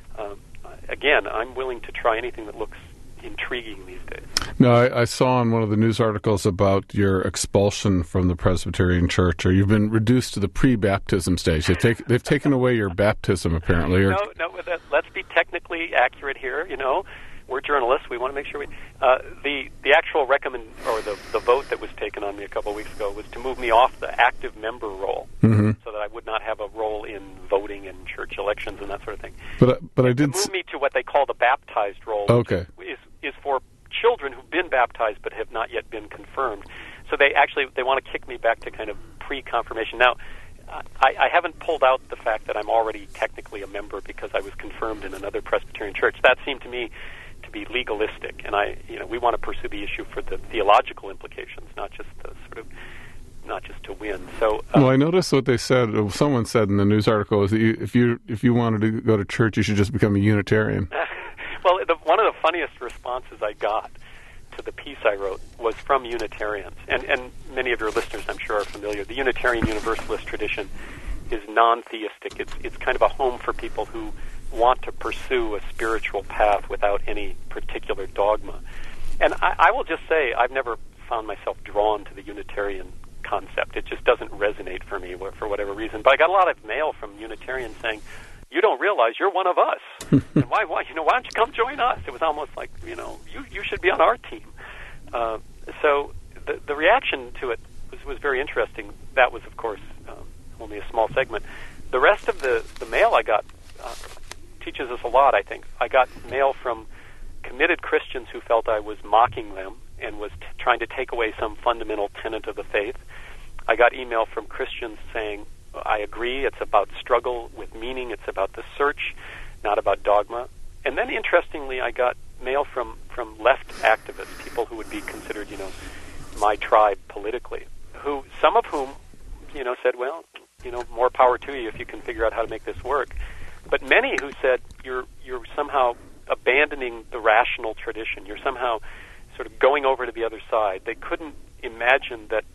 again, I'm willing to try anything that looks intriguing these days. No, I saw in one of the news articles about your expulsion from the Presbyterian Church, or you've been reduced to the pre-baptism stage. They've taken away your baptism, apparently. No, let's be technically accurate here. We're journalists. We want to make sure the actual the vote that was taken on me a couple of weeks ago was to move me off the active member role, so that I would not have a role in voting and church elections and that sort of thing. But I did move me to what they call the baptized role. Okay, which is for children who've been baptized but have not yet been confirmed. So they want to kick me back to kind of pre-confirmation. Now, I haven't pulled out the fact that I'm already technically a member because I was confirmed in another Presbyterian church. That seemed to me to be legalistic, and we want to pursue the issue for the theological implications, not just to win. So, well, I noticed what they said. Someone said in the news article is that if you wanted to go to church, you should just become a Unitarian. Well, one of the funniest responses I got to the piece I wrote was from Unitarians, and many of your listeners, I'm sure, are familiar. The Unitarian Universalist tradition is non-theistic. It's kind of a home for people who want to pursue a spiritual path without any particular dogma. And I will just say I've never found myself drawn to the Unitarian concept. It just doesn't resonate for me for whatever reason. But I got a lot of mail from Unitarians saying, "You don't realize you're one of us. And why don't you come join us?" It was almost like, you should be on our team. So the reaction to it was very interesting. That was, of course, only a small segment. The rest of the mail I got teaches us a lot, I think. I got mail from committed Christians who felt I was mocking them and was trying to take away some fundamental tenet of the faith. I got email from Christians saying, "I agree, it's about struggle with meaning, it's about the search, not about dogma." And then, interestingly, I got mail from left activists, people who would be considered, my tribe politically, some of whom, said, "Well, more power to you if you can figure out how to make this work." But many who said, you're somehow abandoning the rational tradition. You're somehow sort of going over to the other side. They couldn't imagine that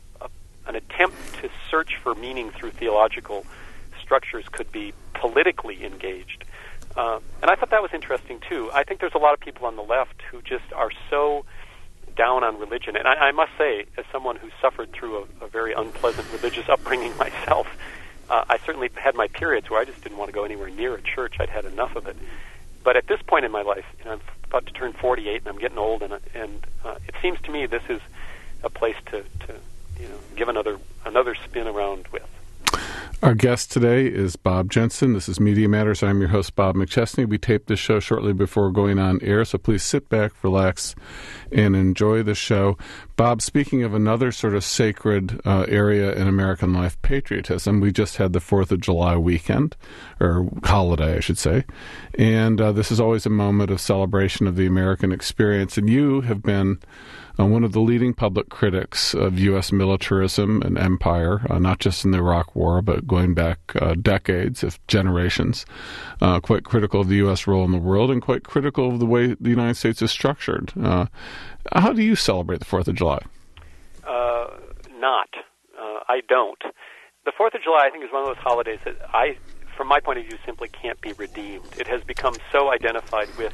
an attempt to search for meaning through theological structures could be politically engaged. And I thought that was interesting, too. I think there's a lot of people on the left who just are so down on religion. And I must say, as someone who suffered through a very unpleasant religious upbringing myself, I certainly had my periods where I just didn't want to go anywhere near a church. I'd had enough of it. But at this point in my life, I'm about to turn 48, and I'm getting old, and it seems to me this is a place to give another spin around with. Our guest today is Bob Jensen. This is Media Matters. I'm your host, Bob McChesney. We taped this show shortly before going on air, so please sit back, relax, and enjoy the show. Bob, speaking of another sort of sacred area in American life, patriotism, we just had the 4th of July weekend, or holiday, I should say, and this is always a moment of celebration of the American experience, and you have been one of the leading public critics of U.S. militarism and empire, not just in the Iraq War, but going back decades, if generations, quite critical of the U.S. role in the world and quite critical of the way the United States is structured. How do you celebrate the 4th of July? I don't. The 4th of July, I think, is one of those holidays that from my point of view, simply can't be redeemed. It has become so identified with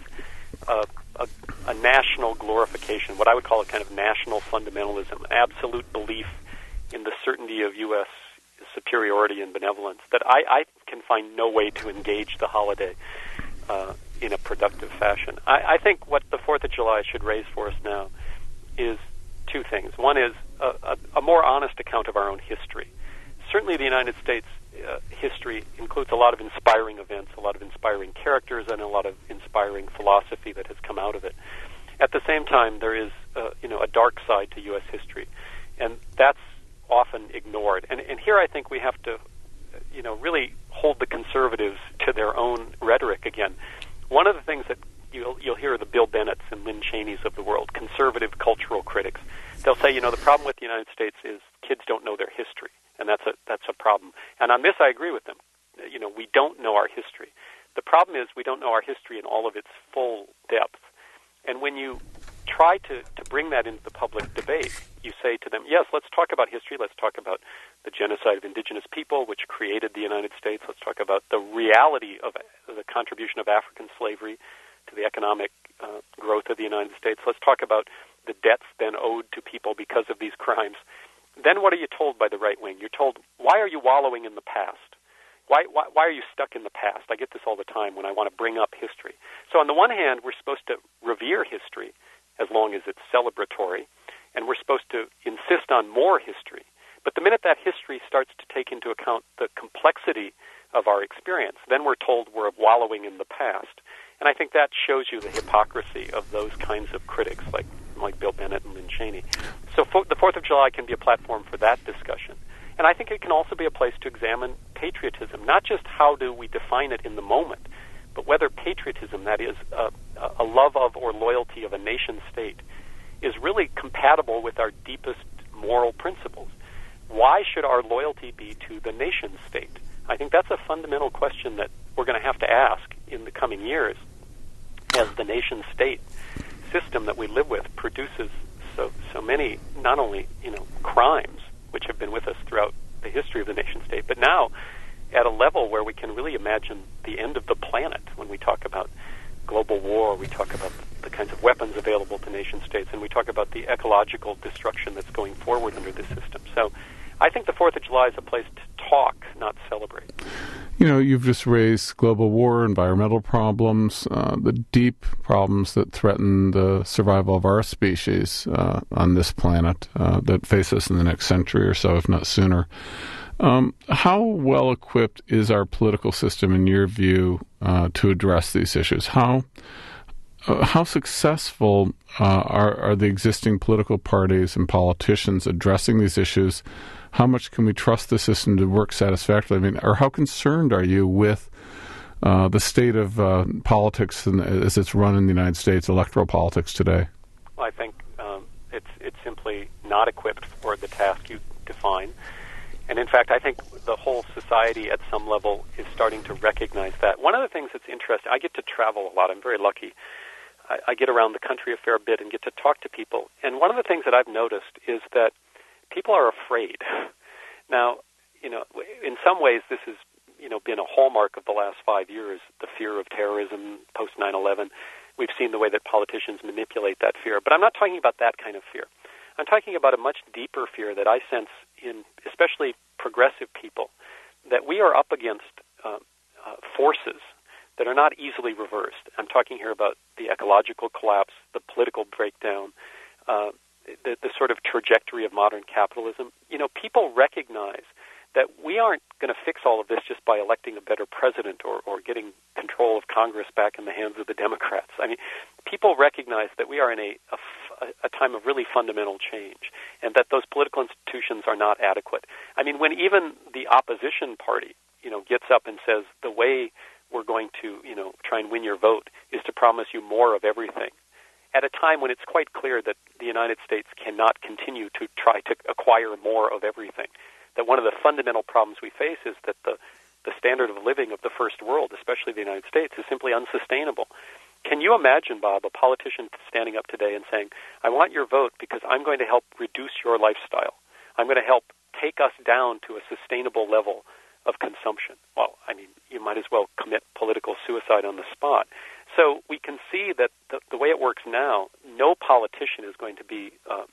a national glorification, what I would call a kind of national fundamentalism, an absolute belief in the certainty of U.S. superiority and benevolence, that I can find no way to engage the holiday in a productive fashion. I think what the 4th of July should raise for us now is two things. One is a more honest account of our own history. Certainly the United States history includes a lot of inspiring events, a lot of inspiring characters, and a lot of inspiring philosophy that has come out of it. At the same time, there is a dark side to U.S. history, and that's often ignored. And here I think we have to really hold the conservatives to their own rhetoric again. One of the things that you'll hear the Bill Bennetts and Lynn Cheneys of the world, conservative cultural critics, they'll say, the problem with the United States is kids don't know their history. And that's a problem. And on this, I agree with them. We don't know our history. The problem is we don't know our history in all of its full depth. And when you try to bring that into the public debate, you say to them, yes, let's talk about history. Let's talk about the genocide of indigenous people, which created the United States. Let's talk about the reality of the contribution of African slavery to the economic growth of the United States. Let's talk about the debts then owed to people because of these crimes. Then what are you told by the right wing? You're told, why are you wallowing in the past? Why are you stuck in the past? I get this all the time when I want to bring up history. So on the one hand, we're supposed to revere history as long as it's celebratory, and we're supposed to insist on more history. But the minute that history starts to take into account the complexity of our experience, then we're told we're wallowing in the past. And I think that shows you the hypocrisy of those kinds of critics like Bill Bennett and Lynn Cheney. So the 4th of July can be a platform for that discussion. And I think it can also be a place to examine patriotism, not just how do we define it in the moment, but whether patriotism, that is, a love of or loyalty of a nation state, is really compatible with our deepest moral principles. Why should our loyalty be to the nation state? I think that's a fundamental question that we're going to have to ask in the coming years, as the nation state system that we live with produces so many, not only crimes, which have been with us throughout the history of the nation state, but now at a level where we can really imagine the end of the planet when we talk about global war, we talk about the kinds of weapons available to nation states, and we talk about the ecological destruction that's going forward under this system. So I think the 4th of July is a place to talk, not celebrate. You've just raised global war, environmental problems, the deep problems that threaten the survival of our species on this planet that face us in the next century or so, if not sooner. How well equipped is our political system, in your view, to address these issues? How successful are the existing political parties and politicians addressing these issues? How much can we trust the system to work satisfactorily? Or how concerned are you with the state of politics as it's run in the United States, electoral politics today? Well, I think it's simply not equipped for the task you define. And in fact, I think the whole society at some level is starting to recognize that. One of the things that's interesting, I get to travel a lot. I'm very lucky. I get around the country a fair bit and get to talk to people. And one of the things that I've noticed is that people are afraid. Now, in some ways this has, been a hallmark of the last 5 years, the fear of terrorism post 9/11. We've seen the way that politicians manipulate that fear. But I'm not talking about that kind of fear. I'm talking about a much deeper fear that I sense in especially progressive people, that we are up against forces that are not easily reversed. I'm talking here about the ecological collapse, the political breakdown, the sort of trajectory of modern capitalism. People recognize that we aren't going to fix all of this just by electing a better president or getting control of Congress back in the hands of the Democrats. I mean, people recognize that we are in a time of really fundamental change, and that those political institutions are not adequate. I mean, when even the opposition party, gets up and says the way we're going to, try and win your vote is to promise you more of everything, at a time when it's quite clear that the United States cannot continue to try to acquire more of everything. That one of the fundamental problems we face is that the standard of living of the first world, especially the United States, is simply unsustainable. Can you imagine, Bob, a politician standing up today and saying, I want your vote because I'm going to help reduce your lifestyle. I'm going to help take us down to a sustainable level of consumption. Well, I mean, you might as well commit political suicide on the spot. So we can see that the way it works now, no politician is going to be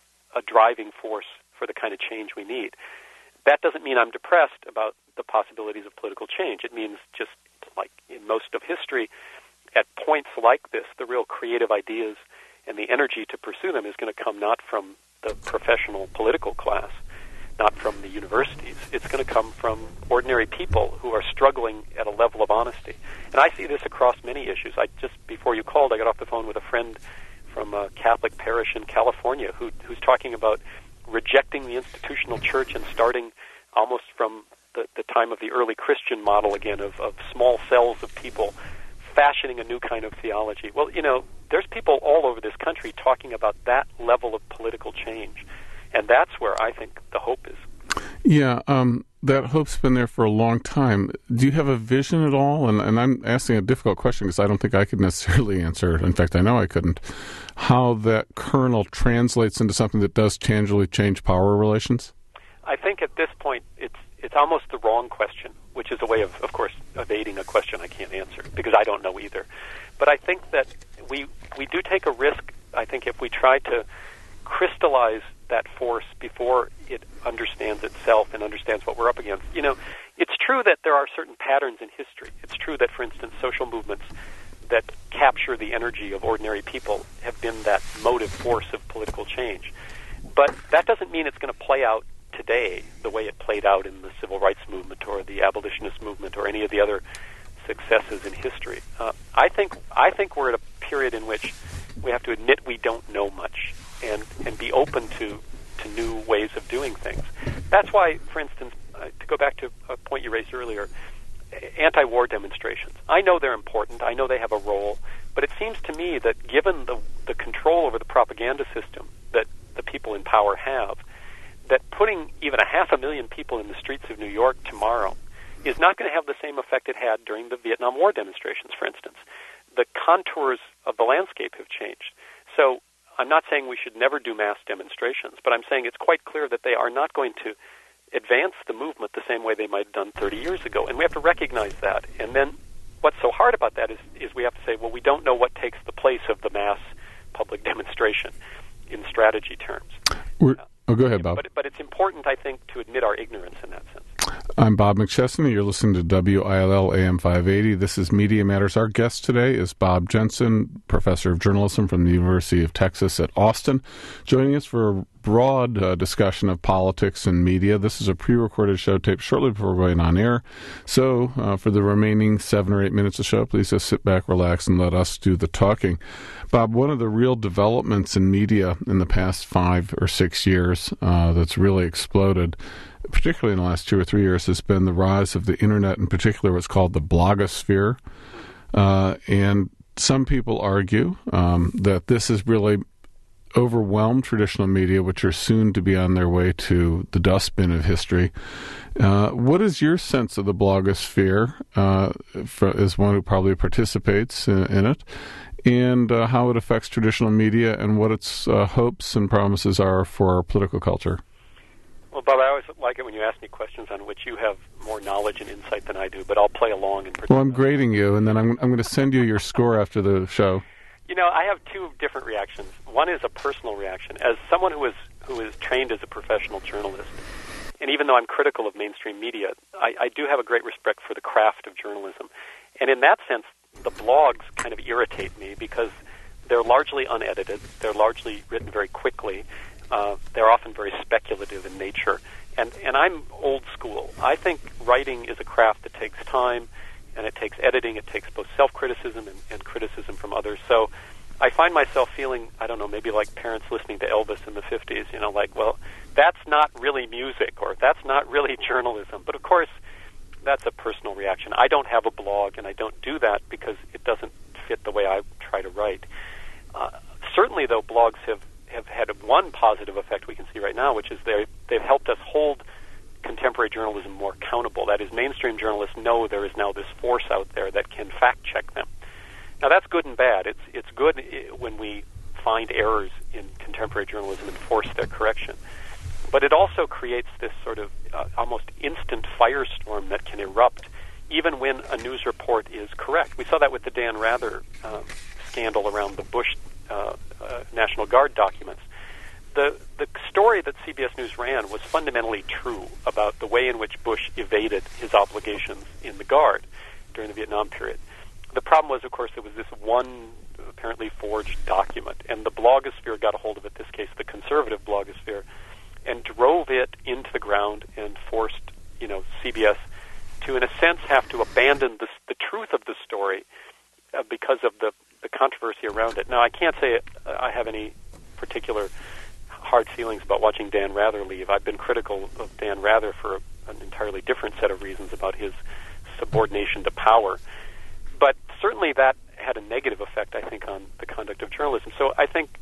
a driving force for the kind of change we need. That doesn't mean I'm depressed about the possibilities of political change. It means, just like in most of history, at points like this, the real creative ideas and the energy to pursue them is going to come not from the professional political class, not from the universities. It's going to come from ordinary people who are struggling at a level of honesty. And I see this across many issues. Just before you called, I got off the phone with a friend from a Catholic parish in California who's talking about rejecting the institutional church and starting almost from the time of the early Christian model again of small cells of people fashioning a new kind of theology. Well, there's people all over this country talking about that level of political change. And that's where I think the hope is. Yeah, that hope's been there for a long time. Do you have a vision at all? And I'm asking a difficult question because I don't think I could necessarily answer. In fact, I know I couldn't. How that kernel translates into something that does tangibly change power relations? I think at this point it's almost the wrong question, which is a way of course, evading a question I can't answer because I don't know either. But I think that we do take a risk, I think, if we try to crystallize that force before it understands itself and understands what we're up against. It's true that there are certain patterns in history. It's true that, for instance, social movements that capture the energy of ordinary people have been that motive force of political change. But that doesn't mean it's going to play out today the way it played out in the civil rights movement or the abolitionist movement or any of the other successes in history. I think we're at a period in which we have to admit we don't know much and be open to to new ways of doing things. That's why, for instance, to go back to a point you raised earlier, anti-war demonstrations. I know they're important. I know they have a role. But it seems to me that given the control over the propaganda system that the people in power have, that putting even 500,000 people in the streets of New York tomorrow is not going to have the same effect it had during the Vietnam War demonstrations, for instance. The contours of the landscape have changed. So I'm not saying we should never do mass demonstrations, but I'm saying it's quite clear that they are not going to advance the movement the same way they might have done 30 years ago. And we have to recognize that. And then what's so hard about that is we have to say, well, we don't know what takes the place of the mass public demonstration in strategy terms. Go ahead, Bob. But it's important, I think, to admit our ignorance in that sense. I'm Bob McChesney. You're listening to WILL AM 580. This is Media Matters. Our guest today is Bob Jensen, professor of journalism from the University of Texas at Austin, joining us for a broad discussion of politics and media. This is a pre-recorded show taped shortly before going on air. So for the remaining 7 or 8 minutes of the show, please just sit back, relax, and let us do the talking. Bob, one of the real developments in media in the past 5 or 6 years that's really exploded, particularly in the last 2 or 3 years, has been the rise of the Internet, in particular what's called the blogosphere. And some people argue that this has really overwhelmed traditional media, which are soon to be on their way to the dustbin of history. What is your sense of the blogosphere, as one who probably participates in it, and how it affects traditional media and what its hopes and promises are for our political culture? Well, Bob, I always like it when you ask me questions on which you have more knowledge and insight than I do, but I'll play along and pretend. Well, I'm grading you, and then I'm going to send you your score after the show. You know, I have 2 different reactions. One is a personal reaction. As someone who is trained as a professional journalist, and even though I'm critical of mainstream media, I do have a great respect for the craft of journalism. And in that sense, the blogs kind of irritate me because they're largely unedited. They're largely written very quickly. They're often very speculative in nature. And I'm old school. I think writing is a craft that takes time, and it takes editing. It takes both self-criticism and criticism from others. So I find myself feeling, I don't know, maybe like parents listening to Elvis in the 50s, like, well, that's not really music, or that's not really journalism. But of course, that's a personal reaction. I don't have a blog, and I don't do that because it doesn't fit the way I try to write. Certainly, though, blogs have had one positive effect we can see right now, which is they've helped us hold contemporary journalism more accountable. That is, mainstream journalists know there is now this force out there that can fact-check them. Now, that's good and bad. It's good when we find errors in contemporary journalism and force their correction. But it also creates this sort of almost instant firestorm that can erupt even when a news report is correct. We saw that with the Dan Rather scandal around the Bush National Guard documents. The story that CBS News ran was fundamentally true about the way in which Bush evaded his obligations in the Guard during the Vietnam period. The problem was, of course, there was this one apparently forged document, and the blogosphere got a hold of it, in this case the conservative blogosphere, and drove it into the ground and forced, CBS to, in a sense, have to abandon the truth of the story because of the controversy around it. Now, I can't say I have any particular hard feelings about watching Dan Rather leave. I've been critical of Dan Rather for an entirely different set of reasons about his subordination to power. But certainly that had a negative effect, I think, on the conduct of journalism. So I think,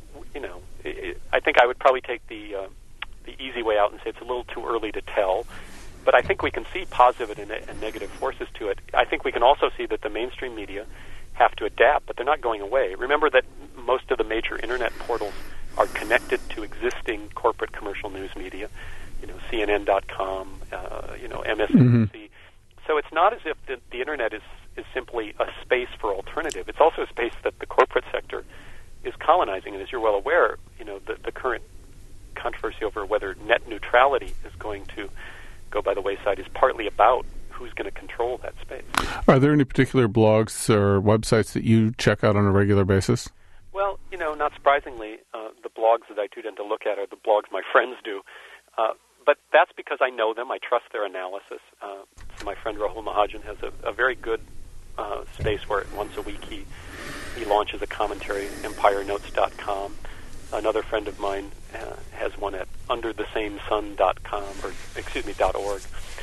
I think I would probably take the easy way out and say it's a little too early to tell. But I think we can see positive and negative forces to it. I think we can also see that the mainstream media have to adapt, but they're not going away. Remember that most of the major internet portals are connected to existing corporate commercial news media, CNN.com, MSNBC. Mm-hmm. So it's not as if the internet is simply a space for alternative. It's also a space that the corporate sector is colonizing. And as you're well aware, the current controversy over whether net neutrality is going to go by the wayside is partly about who's going to control that space. Are there any particular blogs or websites that you check out on a regular basis? Well, not surprisingly, the blogs that I tend to look at are the blogs my friends do. But that's because I know them. I trust their analysis. So my friend Rahul Mahajan has a very good space where once a week he launches a commentary, EmpireNotes.com. Another friend of mine has has one at underthesamesun.com .org.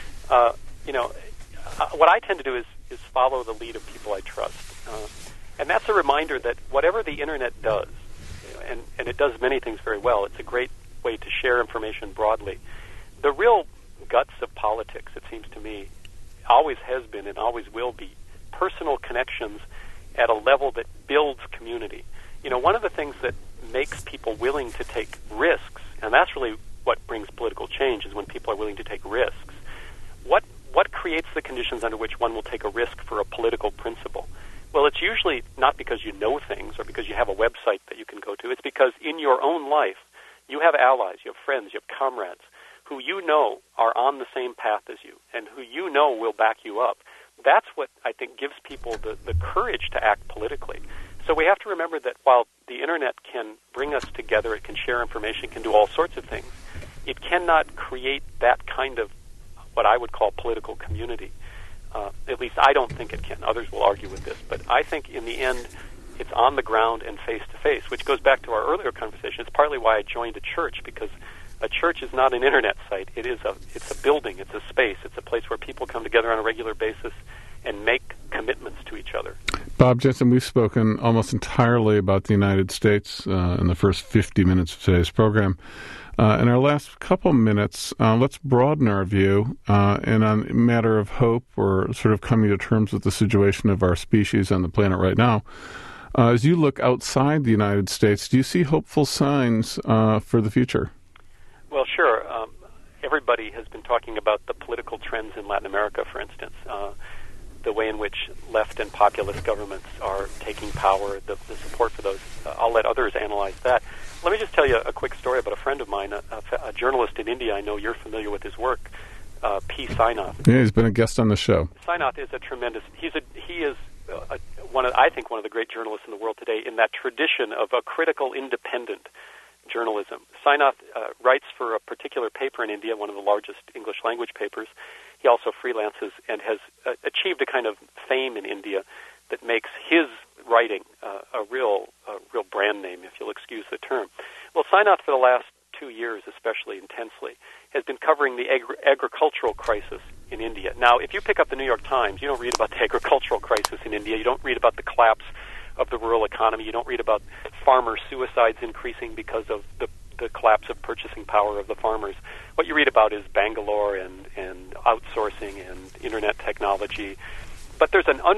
What I tend to do is follow the lead of people I trust. And that's a reminder that whatever the Internet does, and it does many things very well, it's a great way to share information broadly. The real guts of politics, it seems to me, always has been and always will be personal connections at a level that builds community. One of the things that makes people willing to take risks, and that's really what brings political change, is when people are willing to take risks. What creates the conditions under which one will take a risk for a political principle? Well, it's usually not because you know things or because you have a website that you can go to. It's because in your own life, you have allies, you have friends, you have comrades who you know are on the same path as you and who you know will back you up. That's what I think gives people the courage to act politically. So we have to remember that while the Internet can bring us together, it can share information, can do all sorts of things, it cannot create that kind of what I would call political community. At least I don't think it can. Others will argue with this. But I think in the end, it's on the ground and face-to-face, which goes back to our earlier conversation. It's partly why I joined a church, because a church is not an Internet site. It's a building. It's a space. It's a place where people come together on a regular basis and make commitments to each other. Bob Jensen, we've spoken almost entirely about the United States in the first 50 minutes of today's program. In our last couple minutes, let's broaden our view and on a matter of hope or sort of coming to terms with the situation of our species on the planet right now. As you look outside the United States, do you see hopeful signs for the future? Well, sure. Everybody has been talking about the political trends in Latin America, for instance, the way in which left and populist governments are taking power, the support for those. I'll let others analyze that. Let me just tell you a quick story about a friend of mine, a journalist in India. I know you're familiar with his work, P. Sainath. Yeah, he's been a guest on the show. Sainath is a tremendous. He is one of the great journalists in the world today in that tradition of a critical, independent journalism. Sainath writes for a particular paper in India, one of the largest English language papers. He also freelances and has achieved a kind of fame in India that makes his writing a real brand name, if you'll excuse the term. Well, Sainath, for the last 2 years, especially intensely, has been covering the agricultural crisis in India. Now, if you pick up the New York Times, you don't read about the agricultural crisis in India. You don't read about the collapse of the rural economy. You don't read about farmer suicides increasing because of the collapse of purchasing power of the farmers. What you read about is Bangalore and outsourcing and internet technology. But there's an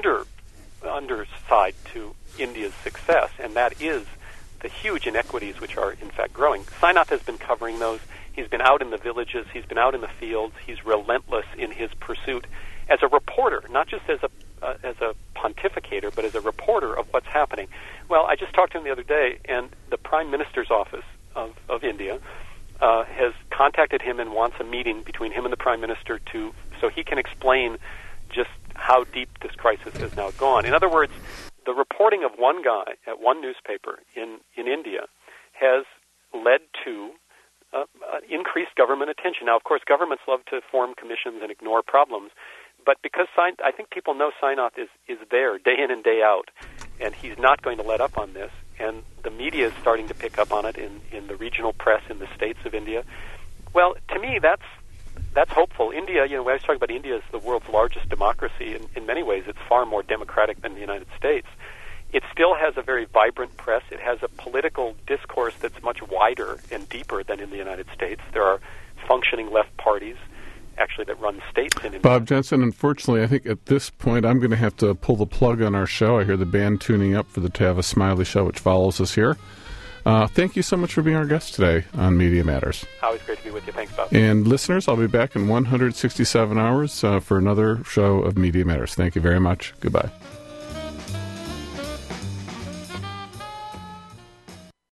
underside to India's success, and that is the huge inequities which are in fact growing. Sainath has been covering those. He's been out in the villages. He's been out in the fields. He's relentless in his pursuit as a reporter, not just as a pontificator, but as a reporter of what's happening. Well, I just talked to him the other day, and the Prime Minister's office of India has contacted him and wants a meeting between him and the Prime Minister so he can explain just how deep this crisis has now gone. In other words, the reporting of one guy at one newspaper in India has led to increased government attention. Now, of course, governments love to form commissions and ignore problems, but because I think people know Sainath is there day in and day out, and he's not going to let up on this, and the media is starting to pick up on it in the regional press in the states of India. Well, to me, that's hopeful. India, when I was talking about India as the world's largest democracy, in many ways it's far more democratic than the United States. It still has a very vibrant press. It has a political discourse that's much wider and deeper than in the United States. There are functioning left parties, actually, that run states in India. Bob Jensen, unfortunately, I think at this point I'm going to have to pull the plug on our show. I hear the band tuning up for the Tavis Smiley Show, which follows us here. Thank you so much for being our guest today on Media Matters. Always great to be with you. Thanks, Bob. And listeners, I'll be back in 167 hours for another show of Media Matters. Thank you very much. Goodbye.